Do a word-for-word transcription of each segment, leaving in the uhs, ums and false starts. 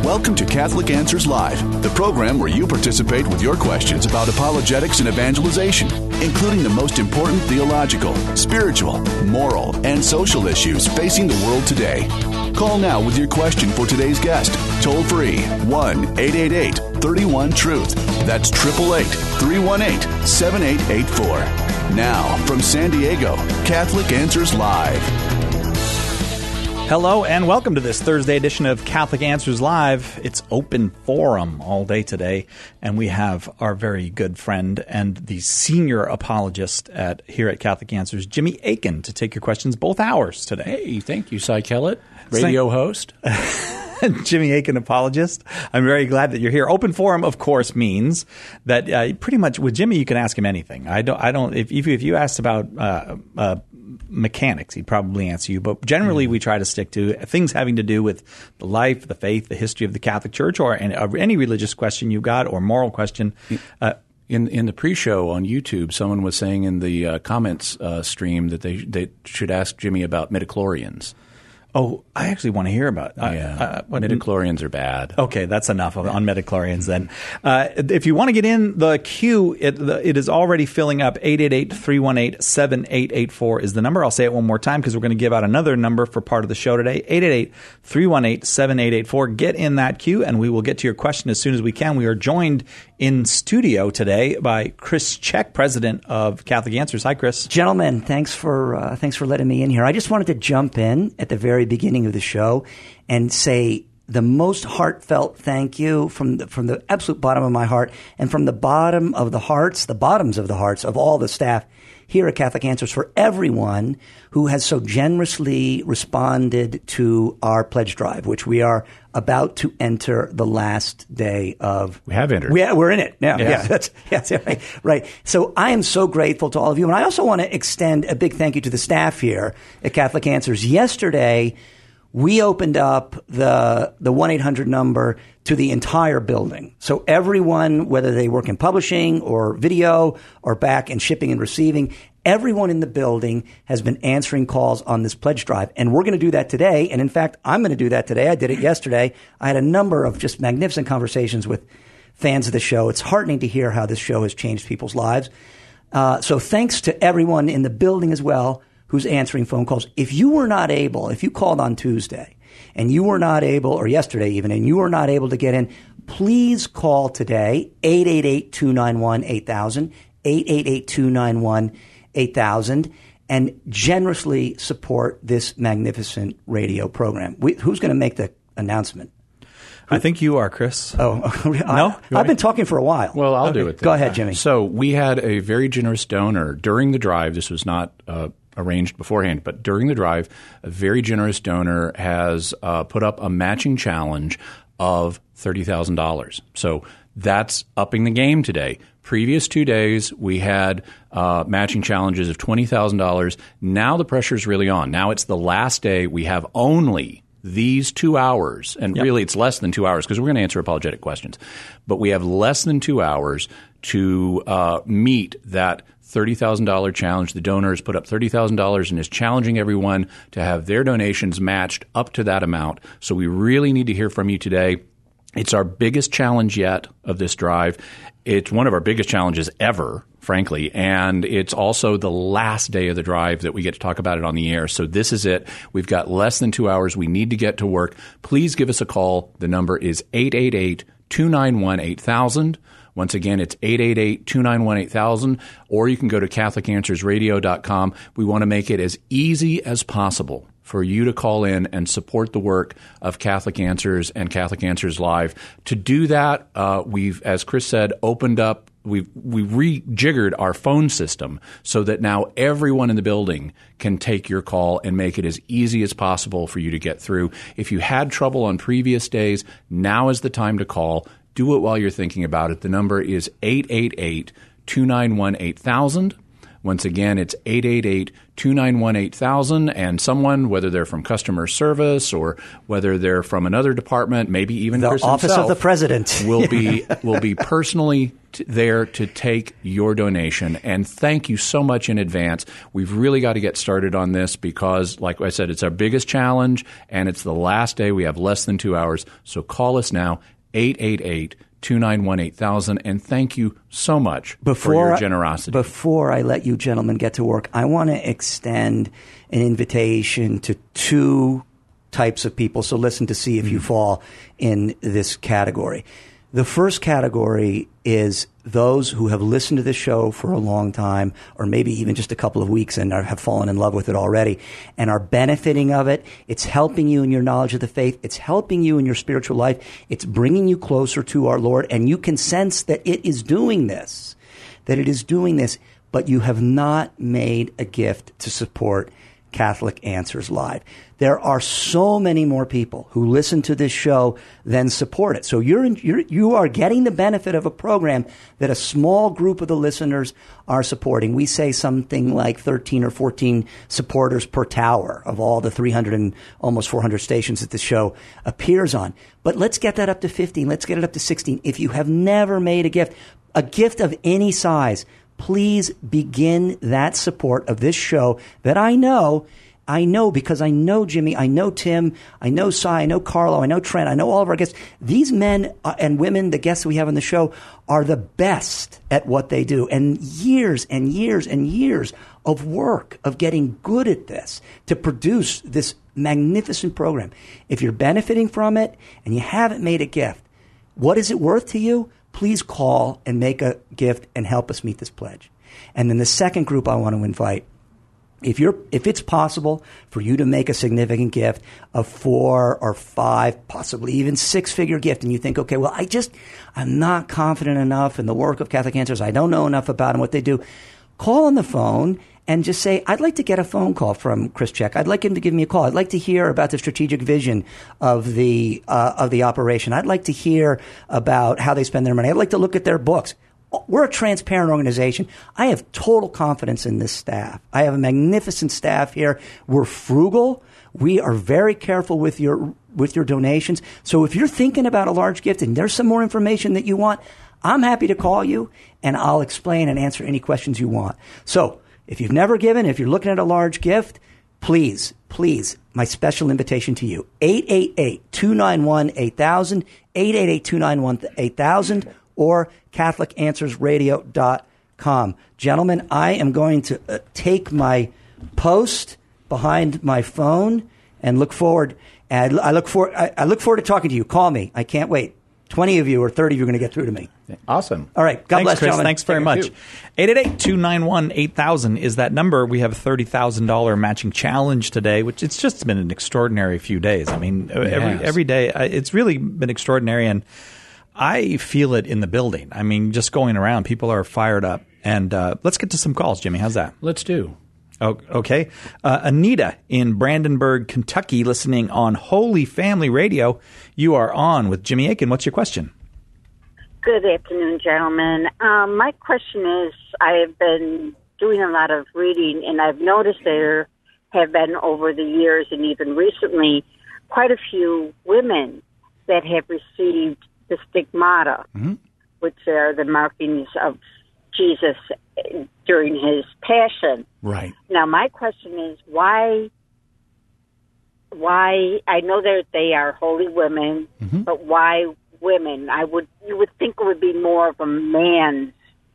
Welcome to Catholic Answers Live, the program where you participate with your questions about apologetics and evangelization, including the most important theological, spiritual, moral, and social issues facing the world today. Call now with your question for today's guest. Toll free, one eight eight eight, three one, truth. That's eight eight eight, three one eight, seven eight eight four. Now, from San Diego, Catholic Answers Live. Hello and welcome to this Thursday edition of Catholic Answers Live. It's open forum all day today, and we have our very good friend and the senior apologist at here at Catholic Answers, Jimmy Akin, to take your questions both hours today. Hey, thank you, Cy Kellett, radio host. Jimmy Akin, apologist. I'm very glad that you're here. Open forum, of course, means that uh, pretty much with Jimmy you can ask him anything. I don't. I don't. If if, if you asked about uh, uh, mechanics, he'd probably answer you. But generally, mm. we try to stick to things having to do with the life, the faith, the history of the Catholic Church, or any, uh, any religious question you've got, or moral question. Uh, In in the pre-show on YouTube, someone was saying in the uh, comments uh, stream that they they should ask Jimmy about midichlorians. Oh, I actually want to hear about uh, yeah. uh, what, midichlorians are bad. Okay, that's enough on midichlorians then. Uh, if you want to get in the queue, it, the, it is already filling up. eight eight eight, three one eight, seven eight eight four is the number. I'll say it one more time because we're going to give out another number for part of the show today. eight eight eight, three one eight, seven eight eight four. Get in that queue, and we will get to your question as soon as we can. We are joined in studio today by Chris Check, president of Catholic Answers. Hi, Chris. Gentlemen, thanks for uh, thanks for letting me in here. I just wanted to jump in at the very beginning of the show and say the most heartfelt thank you from the, from the absolute bottom of my heart and from the bottom of the hearts, the bottoms of the hearts of all the staff here at Catholic Answers for everyone who has so generously responded to our pledge drive, which we are about to enter the last day of. We have entered. We, we're in it now. Yes. Yeah, that's, yes, right, right. So I am so grateful to all of you. And I also want to extend a big thank you to the staff here at Catholic Answers. Yesterday, we opened up the the one eight hundred number to the entire building. So everyone, whether they work in publishing or video or back in shipping and receiving, everyone in the building has been answering calls on this pledge drive. And we're going to do that today. And in fact, I'm going to do that today. I did it yesterday. I had a number of just magnificent conversations with fans of the show. It's heartening to hear how this show has changed people's lives. Uh, so thanks to everyone in the building as well who's answering phone calls. If you were not able, if you called on Tuesday and you were not able, or yesterday even, and you were not able to get in, please call today, eight eight eight, two nine one, eight thousand, eight eight eight, two nine one, eight thousand, and generously support this magnificent radio program. We, who's going to make the announcement? I think you are, Chris. Oh, no? I, I've been talking for a while. Well, I'll okay. do it then. Go ahead, Jimmy. So we had a very generous donor during the drive. This was not uh, arranged beforehand, but during the drive, a very generous donor has uh, put up a matching challenge of thirty thousand dollars. So that's upping the game today. Previous two days, we had uh, matching challenges of twenty thousand dollars. Now the pressure is really on. Now it's the last day. We have only these two hours, and yep. really it's less than two hours because we're going to answer apologetic questions, but we have less than two hours to uh, meet that thirty thousand dollars challenge. The donor has put up thirty thousand dollars and is challenging everyone to have their donations matched up to that amount. So we really need to hear from you today. It's our biggest challenge yet of this drive. It's one of our biggest challenges ever, frankly, and it's also the last day of the drive that we get to talk about it on the air. So this is it. We've got less than two hours. We need to get to work. Please give us a call. The number is eight eight eight, two nine one, eight thousand. Once again, it's eight eight eight, two nine one, eight thousand, or you can go to Catholic Answers Radio dot com. We want to make it as easy as possible for you to call in and support the work of Catholic Answers and Catholic Answers Live. To do that, uh, we've, as Chris said, opened up, we've we rejiggered our phone system so that now everyone in the building can take your call and make it as easy as possible for you to get through. If you had trouble on previous days, now is the time to call. Do it while you're thinking about it. The number is eight eight eight, two nine one, eight thousand. Once again, it's eight eight eight, two nine one, eight thousand, and someone, whether they're from customer service or whether they're from another department, maybe even the Chris office himself, of the president, will be will be personally t- there to take your donation. And thank you so much in advance. We've really got to get started on this because, like I said, it's our biggest challenge, and it's the last day. We have less than two hours. So call us now, eight eight eight, two nine one, eight thousand, and thank you so much before, for your generosity. Before I let you gentlemen get to work, I want to extend an invitation to two types of people. So listen to see if mm-hmm. you fall in this category. The first category is those who have listened to this show for a long time, or maybe even just a couple of weeks and are, have fallen in love with it already and are benefiting of it. It's helping you in your knowledge of the faith. It's helping you in your spiritual life. It's bringing you closer to our Lord. And you can sense that it is doing this, that it is doing this, but you have not made a gift to support Catholic Answers Live. There are so many more people who listen to this show than support it. So you're, in, you're you are getting the benefit of a program that a small group of the listeners are supporting. We say something like thirteen or fourteen supporters per tower of all the three hundred and almost four hundred stations that the show appears on. But let's get that up to fifteen. Let's get it up to sixteen. If you have never made a gift, a gift of any size, please begin that support of this show that I know, I know because I know Jimmy, I know Tim, I know Cy, I know Carlo, I know Trent, I know all of our guests. These men and women, the guests we have on the show, are the best at what they do. And years and years and years of work of getting good at this to produce this magnificent program. If you're benefiting from it and you haven't made a gift, what is it worth to you? Please call and make a gift and help us meet this pledge. And then the second group I want to invite, if you're, if it's possible for you to make a significant gift, a four or five, possibly even six-figure gift, and you think, okay, well, I just, I'm not confident enough in the work of Catholic Answers. I don't know enough about them, what they do. Call on the phone and just say, I'd like to get a phone call from Chris Check. I'd like him to give me a call. I'd like to hear about the strategic vision of the uh, of the operation. I'd like to hear about how they spend their money. I'd like to look at their books. We're a transparent organization. I have total confidence in this staff. I have a magnificent staff here. We're frugal. We are very careful with your with your donations. So if you're thinking about a large gift and there's some more information that you want, I'm happy to call you and I'll explain and answer any questions you want. So if you've never given, if you're looking at a large gift, please, please, my special invitation to you, eight eight eight, two nine one, eight thousand, eight eight eight, two nine one, eight thousand, or Catholic Answers Radio dot com. Gentlemen, I am going to uh, take my post behind my phone and look forward. And I look for I, I look forward to talking to you. Call me. I can't wait. twenty of you or thirty of you are going to get through to me. Awesome. All right. God Thanks, bless, Chris. gentlemen. Thanks very much. eight eight eight, two nine one, eight thousand is that number. We have a thirty thousand dollars matching challenge today, which it's just been an extraordinary few days. I mean, It every has. every day, uh, it's really been extraordinary. And I feel it in the building. I mean, just going around, people are fired up. And uh, let's get to some calls, Jimmy. How's that? Let's do. Oh, okay. Uh, Anita in Brandenburg, Kentucky, listening on Holy Family Radio. You are on with Jimmy Akin. What's your question? Good afternoon, gentlemen. Um, my question is, I have been doing a lot of reading, and I've noticed there have been over the years and even recently quite a few women that have received the stigmata, mm-hmm. which are the markings of Jesus during his passion. Right. Now, my question is, why, why, I know that they are holy women, mm-hmm. but why women? I would, you would think it would be more of a man's.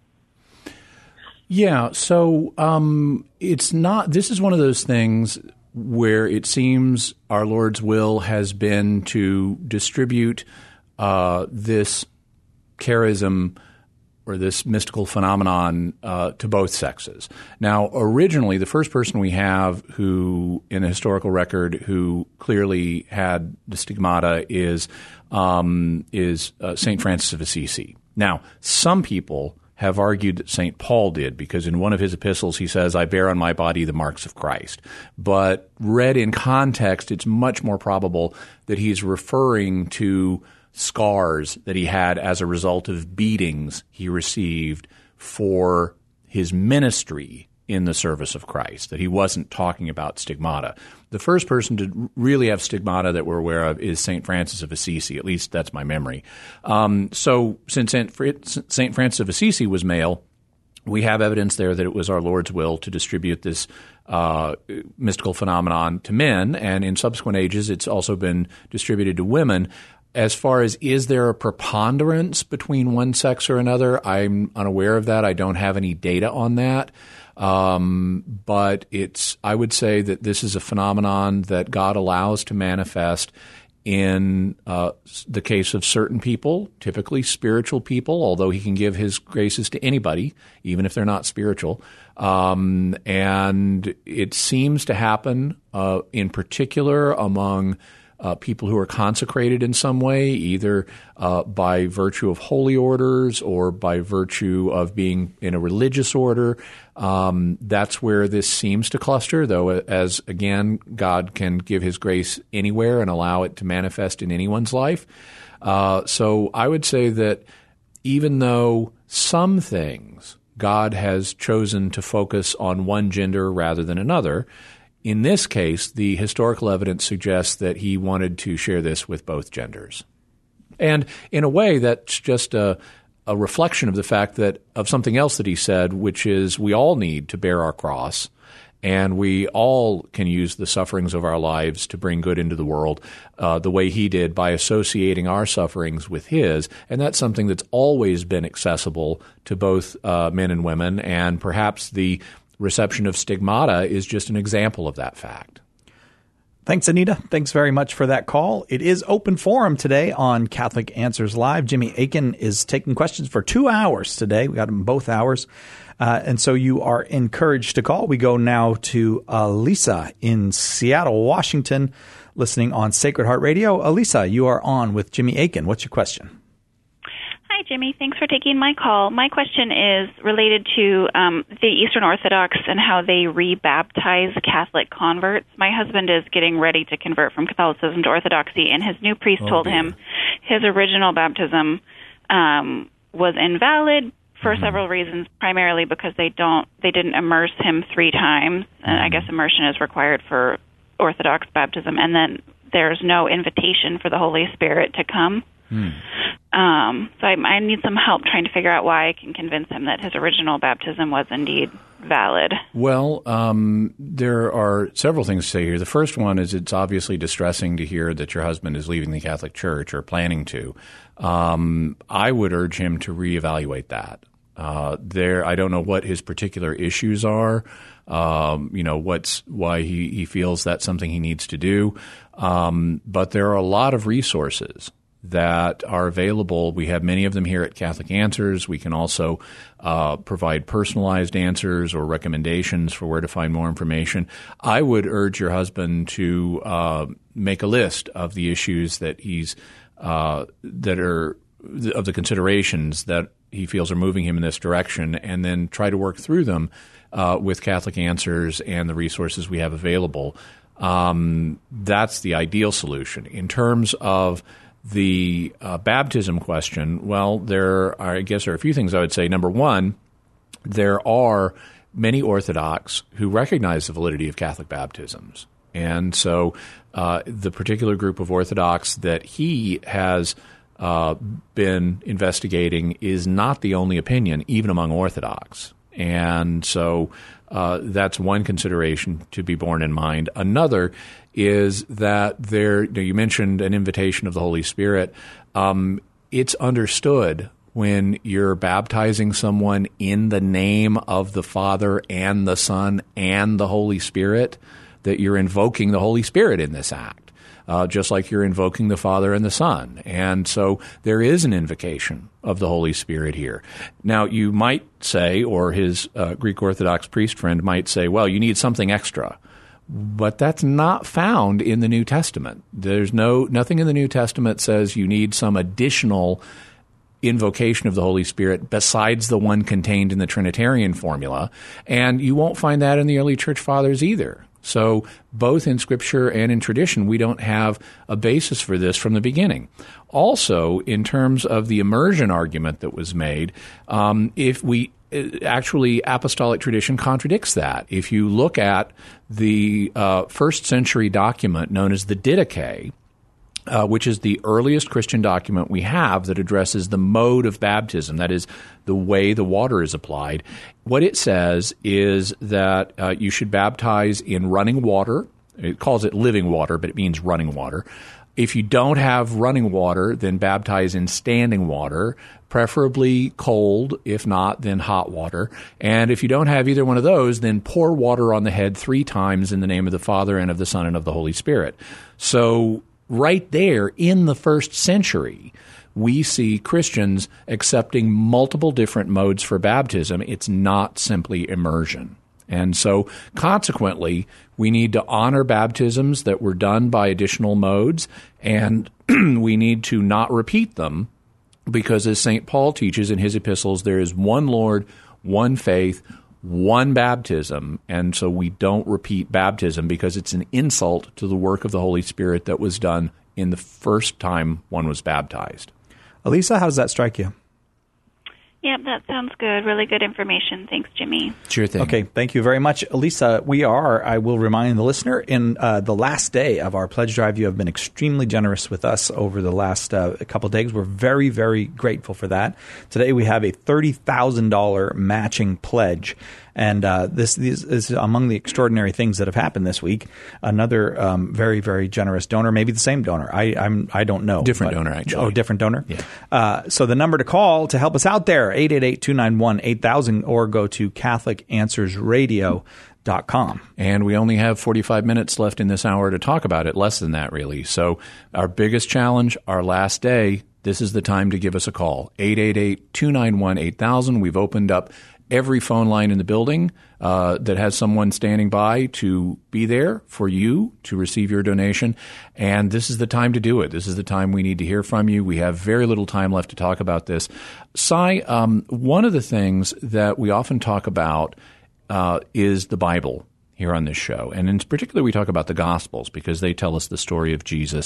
Yeah, so um, it's not, this is one of those things where it seems our Lord's will has been to distribute uh, this charism or this mystical phenomenon uh, to both sexes. Now, originally, the first person we have who, in a historical record, who clearly had the stigmata is um, is uh, Saint Francis of Assisi. Now, some people have argued that Saint Paul did, because in one of his epistles he says, I bear on my body the marks of Christ. But read in context, it's much more probable that he's referring to scars that he had as a result of beatings he received for his ministry in the service of Christ, that he wasn't talking about stigmata. The first person to really have stigmata that we're aware of is Saint Francis of Assisi. At least that's my memory. Um, so since Saint Francis of Assisi was male, we have evidence there that it was our Lord's will to distribute this uh, mystical phenomenon to men, and in subsequent ages it's also been distributed to women. As far as is there a preponderance between one sex or another, I'm unaware of that. I don't have any data on that. Um, but it's I would say that this is a phenomenon that God allows to manifest in uh, the case of certain people, typically spiritual people, although he can give his graces to anybody, even if they're not spiritual. Um, and it seems to happen uh, in particular among Uh, people who are consecrated in some way, either uh, by virtue of holy orders or by virtue of being in a religious order. Um, that's where this seems to cluster, though, as, again, God can give his grace anywhere and allow it to manifest in anyone's life. Uh, so I would say that even though some things God has chosen to focus on one gender rather than another, in this case, the historical evidence suggests that he wanted to share this with both genders. And in a way, that's just a, a reflection of the fact that of something else that he said, which is we all need to bear our cross, and we all can use the sufferings of our lives to bring good into the world uh, the way he did by associating our sufferings with his. And that's something that's always been accessible to both uh, men and women, and perhaps the reception of stigmata is just an example of that fact. Thanks, Anita. Thanks very much for that call. It is open forum today on Catholic Answers Live. Jimmy Akin is taking questions for two hours today. We got him both hours. Uh, and so you are encouraged to call. We go now to Elisa in Seattle, Washington, listening on Sacred Heart Radio. Elisa, you are on with Jimmy Akin. What's your question? Hi, Jimmy. Thanks for taking my call. My question is related to um, the Eastern Orthodox and how they rebaptize Catholic converts. My husband is getting ready to convert from Catholicism to Orthodoxy, and his new priest oh, told dear. him his original baptism um, was invalid for mm-hmm. several reasons, primarily because they don't they didn't immerse him three times, and mm-hmm. I guess immersion is required for Orthodox baptism, and then there's no invitation for the Holy Spirit to come. Hmm. Um, so I, I need some help trying to figure out why I can convince him that his original baptism was indeed valid. Well, um, there are several things to say here. The first one is it's obviously distressing to hear that your husband is leaving the Catholic Church or planning to. Um, I would urge him to reevaluate that. Uh, there, I don't know what his particular issues are. Um, you know, what's why he, he feels that's something he needs to do. Um, but there are a lot of resources that are available. We have many of them here at Catholic Answers. We can also uh, provide personalized answers or recommendations for where to find more information. I would urge your husband to uh, make a list of the issues that he's uh, that are of the considerations that he feels are moving him in this direction, and then try to work through them uh, with Catholic Answers and the resources we have available. Um, that's the ideal solution. In terms of the uh, baptism question, well, there are, I guess, there are a few things I would say. Number one, there are many Orthodox who recognize the validity of Catholic baptisms. And so uh, the particular group of Orthodox that he has uh, been investigating is not the only opinion, even among Orthodox. And so uh, that's one consideration to be borne in mind. Another is that there, you mentioned an invitation of the Holy Spirit. Um, it's understood when you're baptizing someone in the name of the Father and the Son and the Holy Spirit that you're invoking the Holy Spirit in this act, uh, just like you're invoking the Father and the Son. And so there is an invocation of the Holy Spirit here. Now, you might say, or his uh, Greek Orthodox priest friend might say, well, you need something extra. But that's not found in the New Testament. There's no nothing in the New Testament says you need some additional invocation of the Holy Spirit besides the one contained in the Trinitarian formula, and you won't find that in the early Church Fathers either. So both in Scripture and in tradition, we don't have a basis for this from the beginning. Also, in terms of the immersion argument that was made, um, if we actually, apostolic tradition contradicts that. If you look at the uh, first century document known as the Didache, uh, which is the earliest Christian document we have that addresses the mode of baptism, that is, the way the water is applied, what it says is that uh, you should baptize in running water. It calls it living water, but it means running water. If you don't have running water, then baptize in standing water, preferably cold. If not, then hot water. And if you don't have either one of those, then pour water on the head three times in the name of the Father and of the Son and of the Holy Spirit. So right there in the first century, we see Christians accepting multiple different modes for baptism. It's not simply immersion. And so, consequently, we need to honor baptisms that were done by additional modes, and we need to not repeat them because, as Saint Paul teaches in his epistles, there is one Lord, one faith, one baptism, and so we don't repeat baptism because it's an insult to the work of the Holy Spirit that was done in the first time one was baptized. Elisa, how does that strike you? Yeah, that sounds good. Really good information. Thanks, Jimmy. Sure thing. Okay, thank you very much. Elisa, we are, I will remind the listener, in uh, the last day of our pledge drive. You have been extremely generous with us over the last uh, couple of days. We're very, very grateful for that. Today we have a thirty thousand dollars matching pledge. And uh, this, this is among the extraordinary things that have happened this week. Another um, very, very generous donor, maybe the same donor. I I'm, I don't know. Different but, donor, actually. Oh, different donor? Yeah. Uh, so the number to call to help us out there, eight eight eight, two nine one, eight thousand, or go to Catholic Answers Radio dot com. And we only have forty-five minutes left in this hour to talk about it, less than that, really. So our biggest challenge, our last day, this is the time to give us a call, eight eight eight, two nine one, eight thousand. We've opened up every phone line in the building uh, that has someone standing by to be there for you to receive your donation. And this is the time to do it. This is the time we need to hear from you. We have very little time left to talk about this. Cy, um, one of the things that we often talk about uh, is the Bible here on this show. And in particular, we talk about the Gospels because they tell us the story of Jesus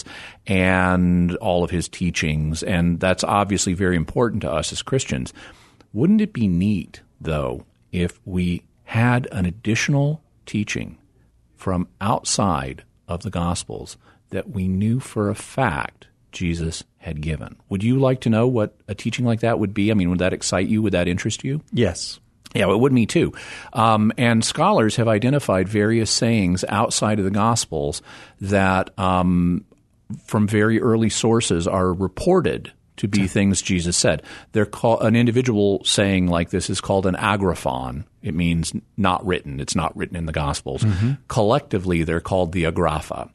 and all of his teachings. And that's obviously very important to us as Christians. Wouldn't it be neat, though, if we had an additional teaching from outside of the Gospels that we knew for a fact Jesus had given? Would you like to know what a teaching like that would be? I mean, would that excite you? Would that interest you? Yes. Yeah, it would me too. Um, and scholars have identified various sayings outside of the Gospels that um, from very early sources are reported to be things Jesus said. They're called, an individual saying like this is called an agraphon. It means not written. It's not written in the Gospels. Mm-hmm. Collectively, they're called the agrapha.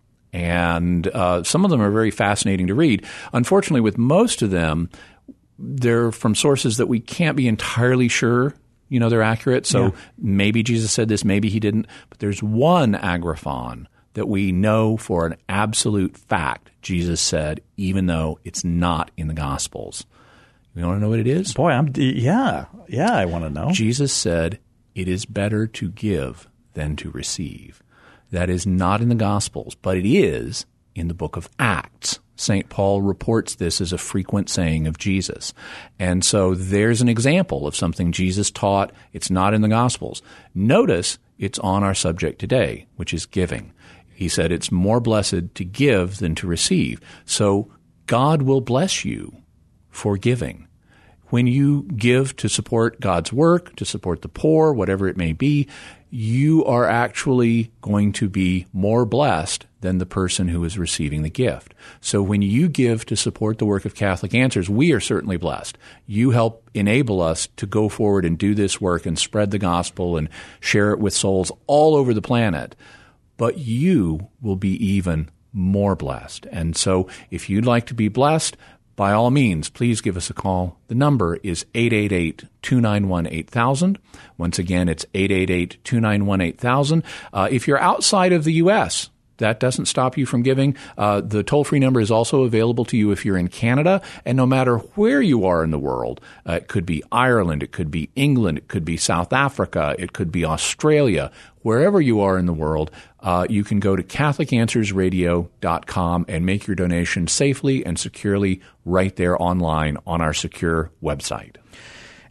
And uh, some of them are very fascinating to read. Unfortunately, with most of them, they're from sources that we can't be entirely sure, you know, they're accurate. So yeah. Maybe Jesus said this, maybe he didn't. But there's one agraphon that we know for an absolute fact Jesus said, even though it's not in the Gospels. You want to know what it is? Boy, I'm yeah, yeah, I want to know. Jesus said, "It is better to give than to receive." That is not in the Gospels, but it is in the book of Acts. Saint Paul reports this as a frequent saying of Jesus. And so there's an example of something Jesus taught. It's not in the Gospels. Notice it's on our subject today, which is giving. He said it's more blessed to give than to receive. So God will bless you for giving. When you give to support God's work, to support the poor, whatever it may be, you are actually going to be more blessed than the person who is receiving the gift. So when you give to support the work of Catholic Answers, we are certainly blessed. You help enable us to go forward and do this work and spread the gospel and share it with souls all over the planet. But you will be even more blessed. And so if you'd like to be blessed, by all means, please give us a call. The number is eight eight eight, two nine one, eight thousand. Once again, it's eight eight eight, two nine one, eight thousand. Uh, if you're outside of the U S, that doesn't stop you from giving. Uh, the toll-free number is also available to you if you're in Canada. And no matter where you are in the world, uh, it could be Ireland, it could be England, it could be South Africa, it could be Australia. Wherever you are in the world, uh, you can go to Catholic Answers Radio dot com and make your donation safely and securely right there online on our secure website.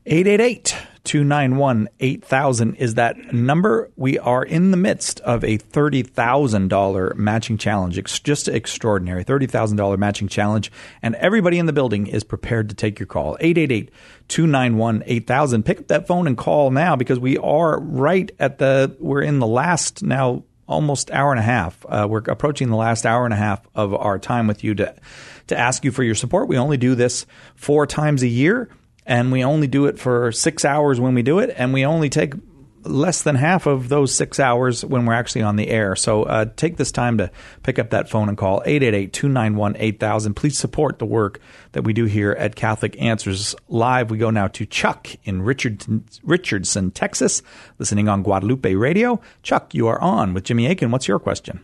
eight eight eight, two nine one, eight thousand is that number. We are in the midst of a thirty thousand dollars matching challenge. It's just extraordinary. thirty thousand dollars matching challenge. And everybody in the building is prepared to take your call. eight eight eight, two nine one, eight thousand. Pick up that phone and call now because we are right at the, we're in the last now almost hour and a half. Uh, we're approaching the last hour and a half of our time with you to, to ask you for your support. We only do this four times a year. And we only do it for six hours when we do it, and we only take less than half of those six hours when we're actually on the air. So uh, take this time to pick up that phone and call eight eight eight, two nine one, eight thousand. Please support the work that we do here at Catholic Answers Live. We go now to Chuck in Richardson, Richardson, Texas, listening on Guadalupe Radio. Chuck, you are on with Jimmy Akin. What's your question?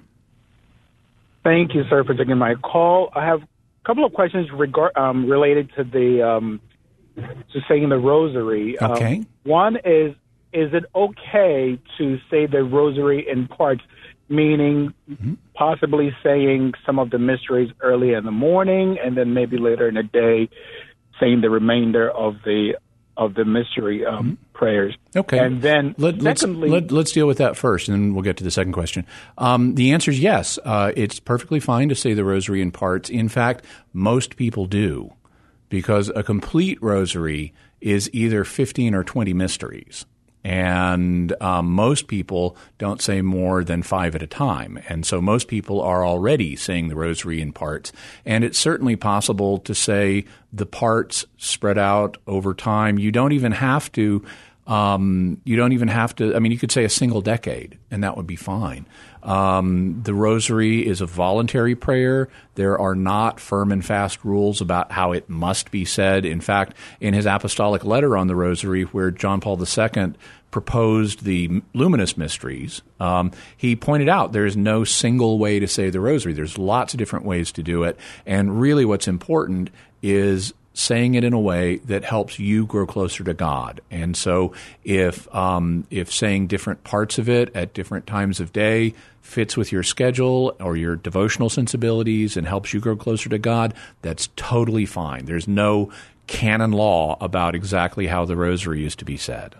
Thank you, sir, for taking my call. I have a couple of questions regard, um, related to the um, to saying the rosary. Okay. Um, one is, is it okay to say the rosary in parts, meaning mm-hmm. possibly saying some of the mysteries early in the morning and then maybe later in the day saying the remainder of the of the mystery um, mm-hmm. prayers? Okay. And then Let, secondly... Let's, let, let's deal with that first, and then we'll get to the second question. Um, the answer is yes. Uh, it's perfectly fine to say the rosary in parts. In fact, most people do. Because a complete rosary is either fifteen or twenty mysteries. And um, most people don't say more than five at a time. And so most people are already saying the rosary in parts. And it's certainly possible to say the parts spread out over time. You don't even have to um, – you don't even have to – I mean, you could say a single decade, and that would be fine. Um, the rosary is a voluntary prayer. There are not firm and fast rules about how it must be said. In fact, in his apostolic letter on the rosary, where John Paul the Second proposed the luminous mysteries, um, he pointed out there is no single way to say the rosary. There's lots of different ways to do it. And really what's important is saying it in a way that helps you grow closer to God. And so if um, if saying different parts of it at different times of day fits with your schedule or your devotional sensibilities and helps you grow closer to God, that's totally fine. There's no canon law about exactly how the rosary is to be said.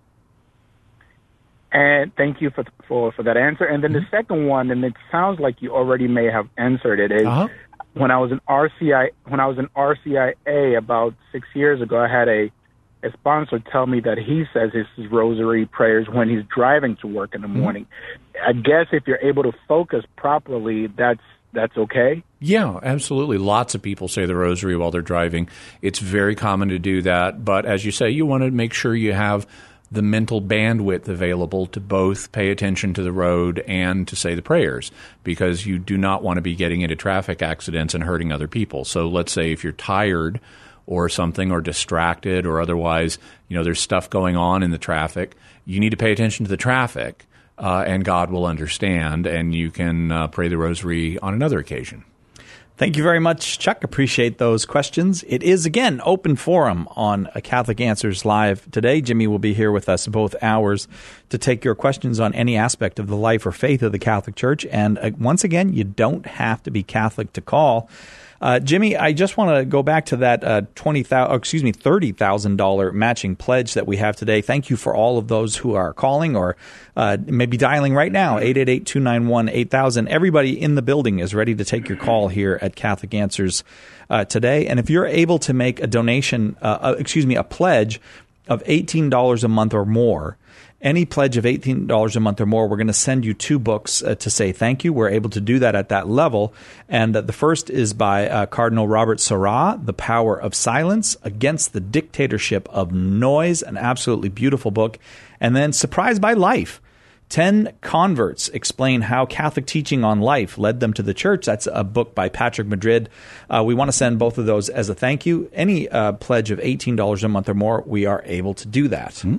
And thank you for for, for that answer. And then mm-hmm. the second one, and it sounds like you already may have answered it, is uh-huh. when I was in R C I when I was in R C I A about six years ago, I had a, a sponsor tell me that he says his rosary prayers when he's driving to work in the morning. Mm-hmm. I guess if you're able to focus properly, that's that's okay? Yeah, absolutely. Lots of people say the rosary while they're driving. It's very common to do that. But as you say, you want to make sure you have the mental bandwidth available to both pay attention to the road and to say the prayers, because you do not want to be getting into traffic accidents and hurting other people. So let's say if you're tired or something, or distracted, or otherwise, you know, there's stuff going on in the traffic, you need to pay attention to the traffic, uh, and God will understand, and you can uh, pray the rosary on another occasion. Thank you very much, Chuck. Appreciate those questions. It is, again, open forum on a Catholic Answers Live today. Jimmy will be here with us both hours to take your questions on any aspect of the life or faith of the Catholic Church. And uh, once again, you don't have to be Catholic to call. Uh, Jimmy, I just want to go back to that uh, twenty thousand, oh, excuse me, thirty thousand dollars matching pledge that we have today. Thank you for all of those who are calling or uh, maybe dialing right now, eight eight eight, two nine one, eight thousand. Everybody in the building is ready to take your call here at Catholic Answers uh, today. And if you're able to make a donation, uh, uh, excuse me, a pledge of eighteen dollars a month or more, any pledge of eighteen dollars a month or more, we're going to send you two books uh, to say thank you. We're able to do that at that level. And uh, the first is by uh, Cardinal Robert Sarah, The Power of Silence Against the Dictatorship of Noise, an absolutely beautiful book. And then Surprised by Life, ten Converts Explain How Catholic Teaching on Life Led Them to the Church. That's a book by Patrick Madrid. Uh, we want to send both of those as a thank you. Any uh, pledge of eighteen dollars a month or more, we are able to do that. Mm-hmm.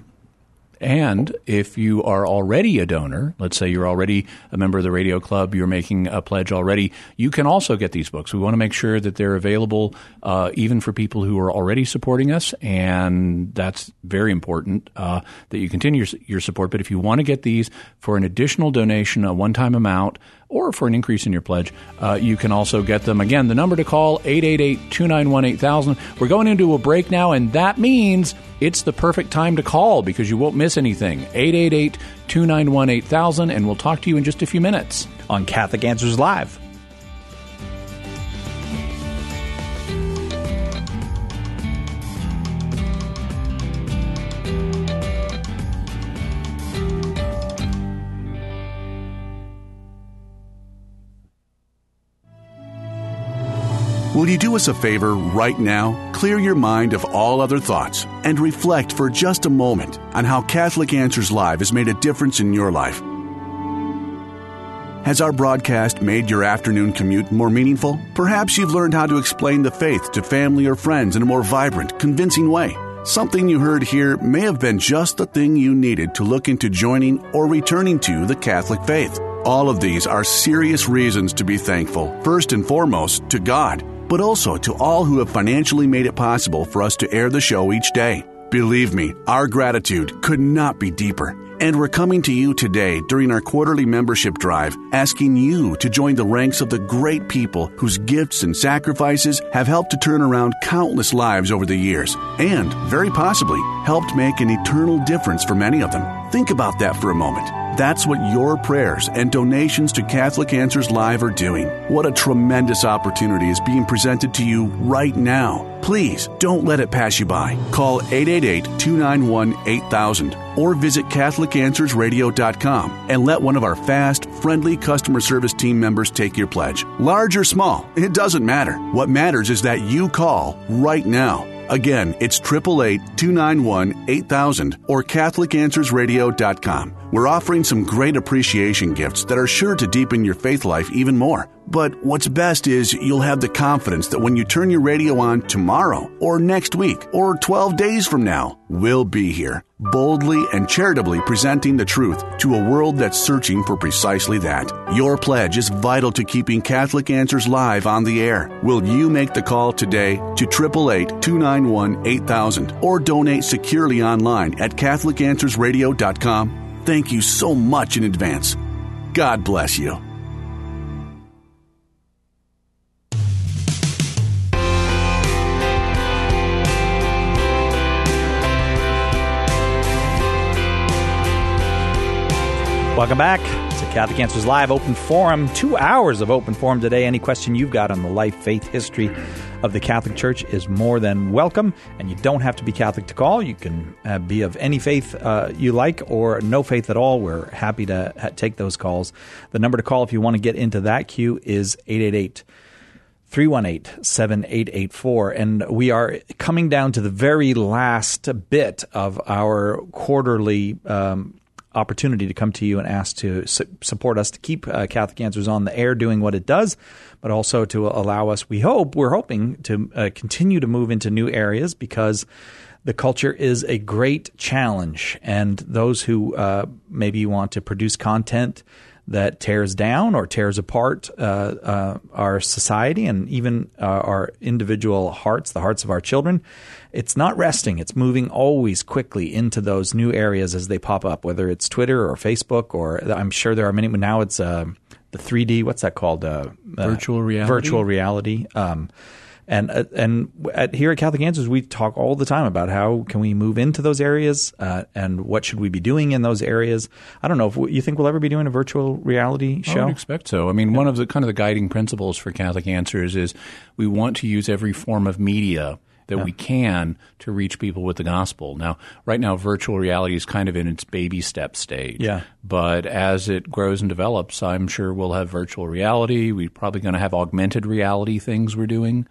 And if you are already a donor, let's say you're already a member of the radio club, you're making a pledge already, you can also get these books. We want to make sure that they're available uh, even for people who are already supporting us, and that's very important uh, that you continue your, your support. But if you want to get these for an additional donation, a one-time amount, or for an increase in your pledge, uh, you can also get them. Again, the number to call, eight eight eight, two nine one, eight thousand. We're going into a break now, and that means it's the perfect time to call because you won't miss anything. eight eight eight, two nine one, eight thousand, and we'll talk to you in just a few minutes on Catholic Answers Live. Will you do us a favor right now? Clear your mind of all other thoughts and reflect for just a moment on how Catholic Answers Live has made a difference in your life. Has our broadcast made your afternoon commute more meaningful? Perhaps you've learned how to explain the faith to family or friends in a more vibrant, convincing way. Something you heard here may have been just the thing you needed to look into joining or returning to the Catholic faith. All of these are serious reasons to be thankful, first and foremost, to God, but also to all who have financially made it possible for us to air the show each day. Believe me, our gratitude could not be deeper. And we're coming to you today during our quarterly membership drive, asking you to join the ranks of the great people whose gifts and sacrifices have helped to turn around countless lives over the years, and, very possibly, helped make an eternal difference for many of them. Think about that for a moment. That's what your prayers and donations to Catholic Answers Live are doing. What a tremendous opportunity is being presented to you right now. Please don't let it pass you by. Call eight eight eight, two nine one, eight thousand or visit Catholic Answers Radio dot com and let one of our fast, friendly customer service team members take your pledge. Large or small, it doesn't matter. What matters is that you call right now. Again, it's eight eight eight, two nine one, eight thousand or Catholic Answers Radio dot com. We're offering some great appreciation gifts that are sure to deepen your faith life even more. But what's best is you'll have the confidence that when you turn your radio on tomorrow or next week or twelve days from now, we'll be here, boldly and charitably presenting the truth to a world that's searching for precisely that. Your pledge is vital to keeping Catholic Answers Live on the air. Will you make the call today to eight eight eight, two nine one, eight thousand or donate securely online at Catholic Answers Radio dot com? Thank you so much in advance. God bless you. Welcome back to Catholic Answers Live Open Forum. Two hours of open forum today. Any question you've got on the life, faith, history of the Catholic Church is more than welcome. And you don't have to be Catholic to call. You can uh, be of any faith uh, you like or no faith at all. We're happy to ha- take those calls. The number to call if you want to get into that queue is eight eight eight, three one eight, seven eight eight four. And we are coming down to the very last bit of our quarterly um opportunity to come to you and ask to su- support us to keep uh, Catholic Answers on the air doing what it does, but also to allow us, we hope, we're hoping to uh, continue to move into new areas because the culture is a great challenge. And those who uh, maybe want to produce content that tears down or tears apart uh, uh, our society and even uh, our individual hearts, the hearts of our children, it's not resting. It's moving always quickly into those new areas as they pop up, whether it's Twitter or Facebook, or I'm sure there are many. Now it's uh, the three D, what's that called? Uh, virtual reality. Virtual reality. Um, And uh, and at, here at Catholic Answers, we talk all the time about how can we move into those areas uh, and what should we be doing in those areas. I don't know if we, you think we'll ever be doing a virtual reality show? I would expect so. I mean, yeah. One of the kind of the guiding principles for Catholic Answers is we want to use every form of media that yeah. we can to reach people with the gospel. Now, right now, virtual reality is kind of in its baby step stage. Yeah. But as it grows and develops, I'm sure we'll have virtual reality. We're probably going to have augmented reality things we're doing.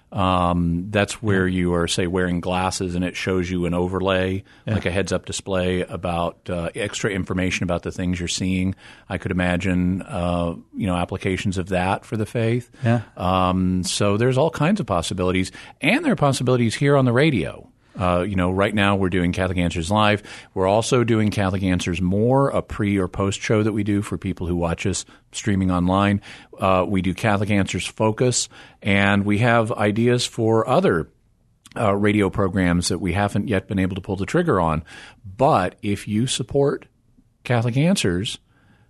Um, that's where you are, say, wearing glasses and it shows you an overlay, yeah. like a heads-up display about uh, extra information about the things you're seeing. I could imagine, uh, you know, applications of that for the faith. Yeah. Um, so there's all kinds of possibilities, and there are possibilities here on the radio. Uh, you know, right now we're doing Catholic Answers Live. We're also doing Catholic Answers More, a pre- or post show that we do for people who watch us streaming online. Uh, we do Catholic Answers Focus, and we have ideas for other uh, radio programs that we haven't yet been able to pull the trigger on. But if you support Catholic Answers,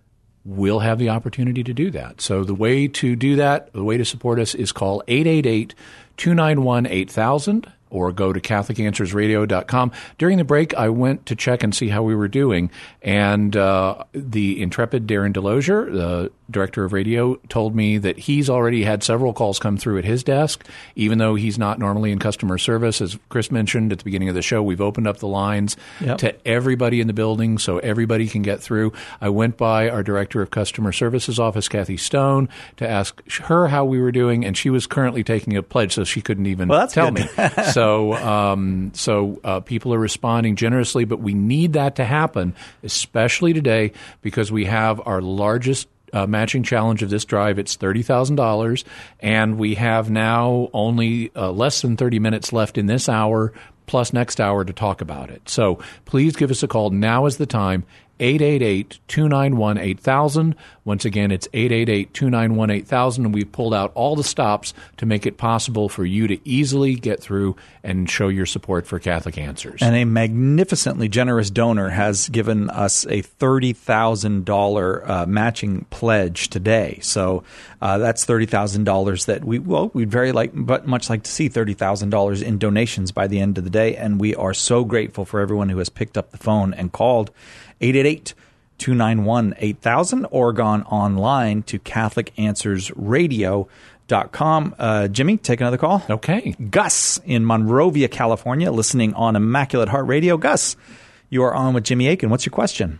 we'll have the opportunity to do that. So the way to do that, the way to support us is call eight eight eight, two nine one, eight thousand or go to Catholic Answers Radio dot com. During the break, I went to check and see how we were doing, and uh, the intrepid Darren Delosier, the director of radio, told me that he's already had several calls come through at his desk, even though he's not normally in customer service. As Chris mentioned at the beginning of the show, we've opened up the lines yep. to everybody in the building so everybody can get through. I went by our director of customer services office, Kathy Stone, to ask her how we were doing, and she was currently taking a pledge, so she couldn't even well, that's tell good. me. So, um, so uh, people are responding generously, but we need that to happen, especially today, because we have our largest Uh, matching challenge of this drive. It's thirty thousand dollars, and we have now only uh, less than thirty minutes left in this hour plus next hour to talk about it. So please give us a call. Now is the time. eight eight eight, two nine one, eight thousand. Once again, it's eight eight eight, two nine one, eight thousand, and we've pulled out all the stops to make it possible for you to easily get through and show your support for Catholic Answers. And a magnificently generous donor has given us a thirty thousand dollars uh, matching pledge today. So uh, that's thirty thousand dollars that we, well, we'd very like, but much like to see thirty thousand dollars in donations by the end of the day. And we are so grateful for everyone who has picked up the phone and called eight eight eight, two nine one, eight thousand or gone online to Catholic Answers Radio dot com. Uh, Jimmy, take another call. Okay. Gus in Monrovia, California, listening on Immaculate Heart Radio. Gus, you are on with Jimmy Akin. What's your question?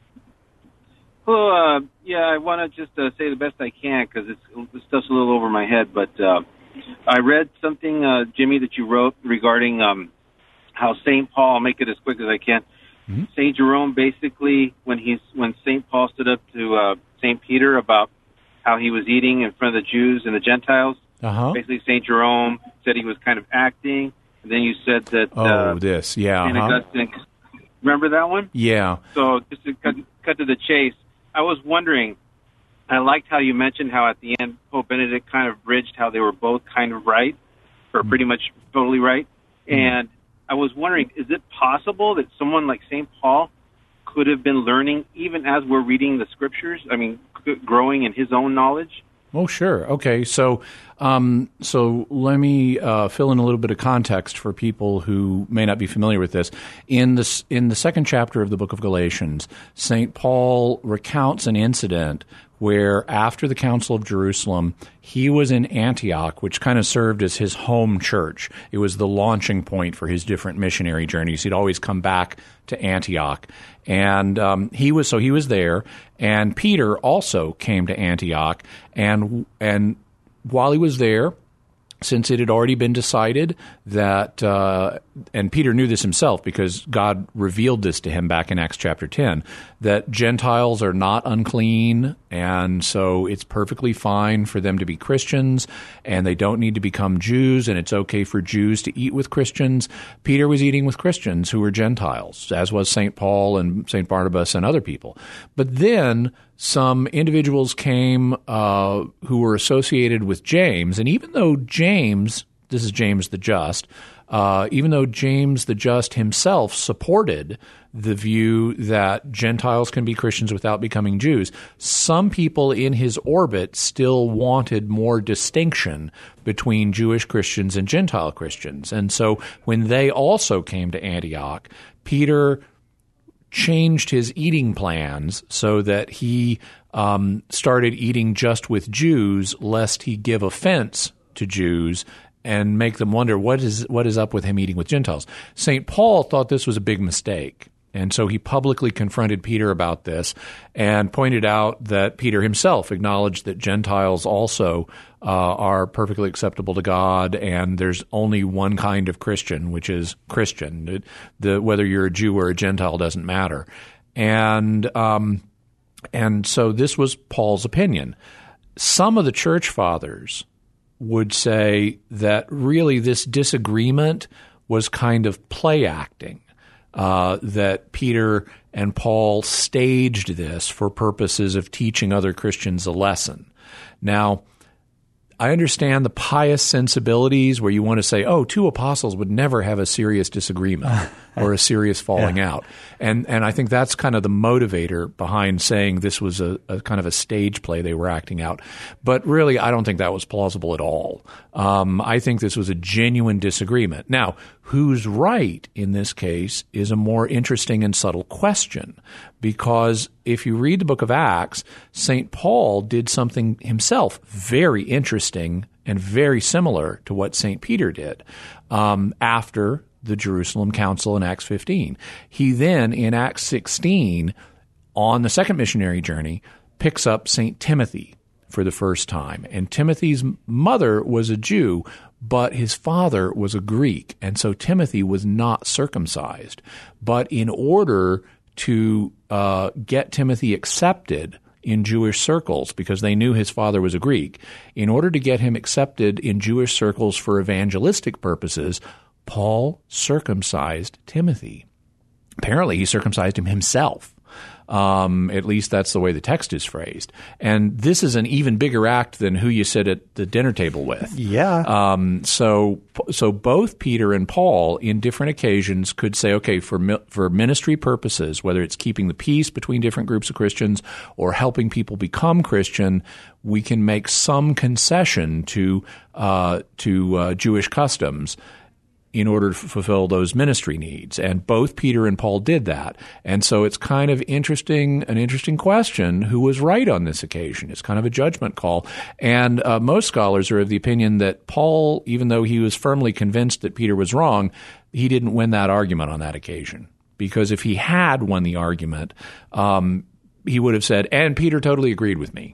Well, uh, yeah, I want to just uh, say the best I can because this stuff's a little over my head. But uh, I read something, uh, Jimmy, that you wrote regarding um, how Saint Paul, I'll make it as quick as I can, Mm-hmm. Saint Jerome, basically, when he's when Saint Paul stood up to uh, Saint Peter about how he was eating in front of the Jews and the Gentiles, uh-huh. basically Saint Jerome said he was kind of acting. And then you said that oh, uh, this, yeah, Saint uh-huh. Augustine. Remember that one? Yeah. So just to cut, cut to the chase, I was wondering. I liked how you mentioned how at the end Pope Benedict kind of bridged how they were both kind of right, or pretty much totally right, mm-hmm. and I was wondering, is it possible that someone like Saint Paul could have been learning even as we're reading the scriptures? I mean, growing in his own knowledge? Oh, sure. Okay. So, um, so let me uh, fill in a little bit of context for people who may not be familiar with this. In the, in the second chapter of the book of Galatians, Saint Paul recounts an incident where after the Council of Jerusalem, he was in Antioch, which kind of served as his home church. It was the launching point for his different missionary journeys. He'd always come back to Antioch. And um, he was so he was there, and Peter also came to Antioch. And and while he was there, since it had already been decided that, uh, and Peter knew this himself because God revealed this to him back in Acts chapter ten, that Gentiles are not unclean, and so it's perfectly fine for them to be Christians, and they don't need to become Jews, and it's okay for Jews to eat with Christians. Peter was eating with Christians who were Gentiles, as was Saint Paul and Saint Barnabas and other people. But then some individuals came uh, who were associated with James, and even though James, this is James the Just, uh, even though James the Just himself supported the view that Gentiles can be Christians without becoming Jews, some people in his orbit still wanted more distinction between Jewish Christians and Gentile Christians. And so when they also came to Antioch, Peter changed his eating plans so that he um, started eating just with Jews, lest he give offense to Jews and make them wonder what is what is up with him eating with Gentiles. Saint Paul thought this was a big mistake, and so he publicly confronted Peter about this and pointed out that Peter himself acknowledged that Gentiles also uh, are perfectly acceptable to God, and there's only one kind of Christian, which is Christian. It, the, whether you're a Jew or a Gentile doesn't matter. And um, and so this was Paul's opinion. Some of the church fathers would say that really this disagreement was kind of play acting. Uh, that Peter and Paul staged this for purposes of teaching other Christians a lesson. Now, I understand the pious sensibilities where you want to say, oh, two apostles would never have a serious disagreement. or a serious falling Yeah. out. And and I think that's kind of the motivator behind saying this was a, a kind of a stage play they were acting out. But really, I don't think that was plausible at all. Um, I think this was a genuine disagreement. Now, who's right in this case is a more interesting and subtle question, because if you read the book of Acts, Saint Paul did something himself very interesting and very similar to what Saint Peter did um, after the Jerusalem Council in Acts fifteen. He then, in Acts sixteen, on the second missionary journey, picks up Saint Timothy for the first time. And Timothy's mother was a Jew, but his father was a Greek, and so Timothy was not circumcised. But in order to uh, get Timothy accepted in Jewish circles, because they knew his father was a Greek, in order to get him accepted in Jewish circles for evangelistic purposes, Paul circumcised Timothy. Apparently, he circumcised him himself. Um, at least that's the way the text is phrased. And this is an even bigger act than who you sit at the dinner table with. Yeah. Um, so, so both Peter and Paul, in different occasions, could say, okay, for mi- for ministry purposes, whether it's keeping the peace between different groups of Christians or helping people become Christian, we can make some concession to uh, to uh, Jewish customs in order to fulfill those ministry needs. And both Peter and Paul did that. And so it's kind of interesting, an interesting question, who was right on this occasion. It's kind of a judgment call. And uh, most scholars are of the opinion that Paul, even though he was firmly convinced that Peter was wrong, he didn't win that argument on that occasion. Because if he had won the argument, um, he would have said, and Peter totally agreed with me.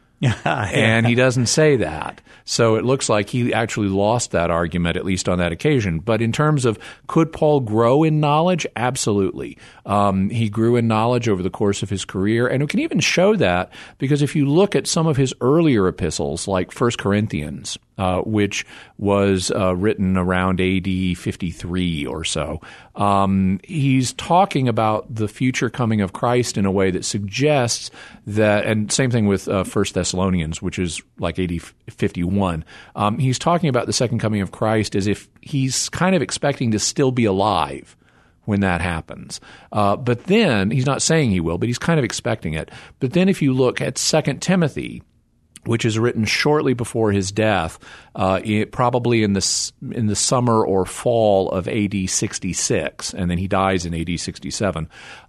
And he doesn't say that. So it looks like he actually lost that argument, at least on that occasion. But in terms of could Paul grow in knowledge? Absolutely. Um, he grew in knowledge over the course of his career. And we can even show that because if you look at some of his earlier epistles, like First Corinthians, uh, which was uh, written around A D fifty-three or so, um, he's talking about the future coming of Christ in a way that suggests that, and same thing with uh, First Thessalonians, which is like A D fifty-one. Um, he's talking about the second coming of Christ as if he's kind of expecting to still be alive when that happens. Uh, but then, he's not saying he will, but he's kind of expecting it. But then if you look at Second Timothy, which is written shortly before his death, uh, it, probably in the in the summer or fall of A D sixty-six, and then he dies in A D sixty-seven.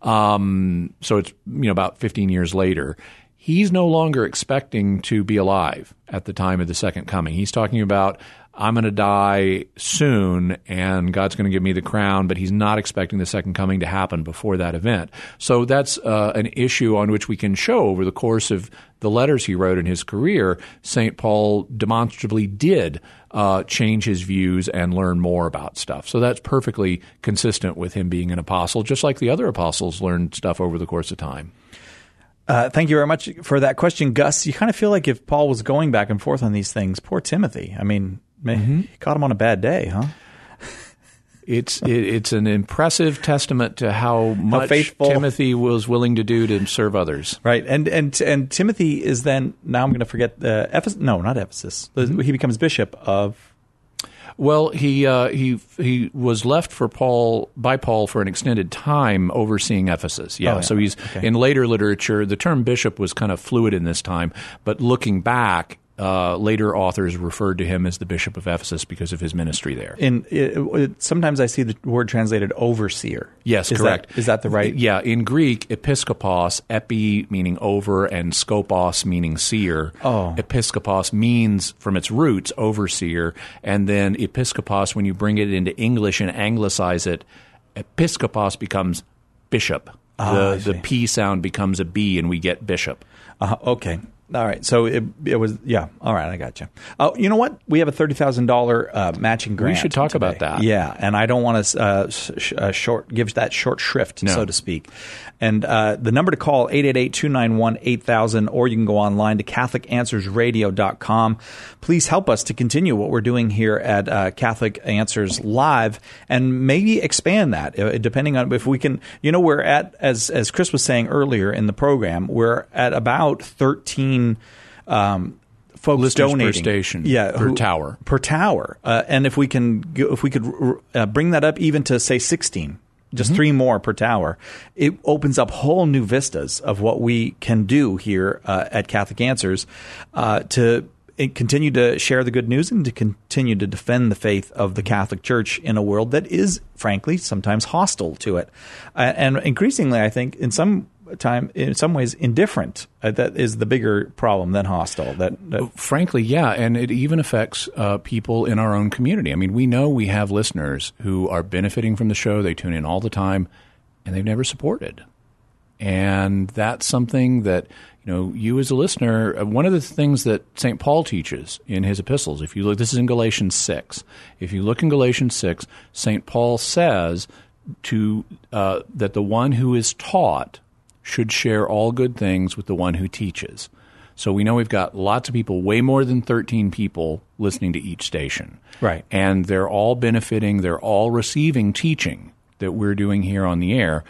Um, so it's you know about fifteen years later. He's no longer expecting to be alive at the time of the second coming. He's talking about, I'm going to die soon and God's going to give me the crown, but he's not expecting the second coming to happen before that event. So that's uh, an issue on which we can show over the course of the letters he wrote in his career, Saint Paul demonstrably did uh, change his views and learn more about stuff. So that's perfectly consistent with him being an apostle, just like the other apostles learned stuff over the course of time. Uh, thank you very much for that question, Gus. You kind of feel like if Paul was going back and forth on these things, poor Timothy. I mean, mm-hmm. he caught him on a bad day, huh? It's it, it's an impressive testament to how much faithful Timothy was willing to do to serve others. Right, and and and Timothy is then now I'm going to forget the uh, Ephesus. No, not Ephesus. Mm-hmm. He becomes bishop of. Well, he uh, he he was left for Paul by Paul for an extended time overseeing Ephesus. Yeah, oh, yeah. so he's okay. in later literature. The term bishop was kind of fluid in this time, but looking back, uh, later authors referred to him as the Bishop of Ephesus because of his ministry there. In it, it, sometimes I see the word translated overseer. Yes, is correct. That, is that the right? Yeah, in Greek, episkopos, epi meaning over, and skopos meaning seer. Oh. Episkopos means, from its roots, overseer, and then episkopos, when you bring it into English and anglicize it, episkopos becomes bishop. Oh, the the P sound becomes a B, and we get bishop. Uh, okay. All right. So it, it was, yeah. All right. I got you. Oh, you know what? We have a thirty thousand dollars uh, matching grant. We should talk today. about that. Yeah. And I don't want to uh, sh- uh, short give that short shrift, no. so to speak. And uh, the number to call, eight eight eight, two nine one, eight thousand, or you can go online to catholic answers radio dot com. Please help us to continue what we're doing here at uh, Catholic Answers Live and maybe expand that, uh, depending on if we can. You know, we're at, as, as Chris was saying earlier in the program, we're at about thirteen Um, folks Listeners donating per station, yeah, per who, tower, per tower, uh, and if we can, if we could uh, bring that up even to say sixteen, just mm-hmm. three more per tower, it opens up whole new vistas of what we can do here uh, at Catholic Answers uh, to continue to share the good news and to continue to defend the faith of the Catholic Church in a world that is, frankly, sometimes hostile to it. Uh, and increasingly, I think, in some time, in some ways, indifferent. Uh, that is the bigger problem than hostile. That, that Frankly, yeah. And it even affects uh, people in our own community. I mean, we know we have listeners who are benefiting from the show. They tune in all the time, and they've never supported. And that's something that, you know, you as a listener, uh, one of the things that Saint Paul teaches in his epistles, if you look, this is in Galatians six. If you look in Galatians six, Saint Paul says to uh, that the one who is taught should share all good things with the one who teaches. So we know we've got lots of people, way more than thirteen people listening to each station. Right. And they're all benefiting, they're all receiving teaching that we're doing here on the air,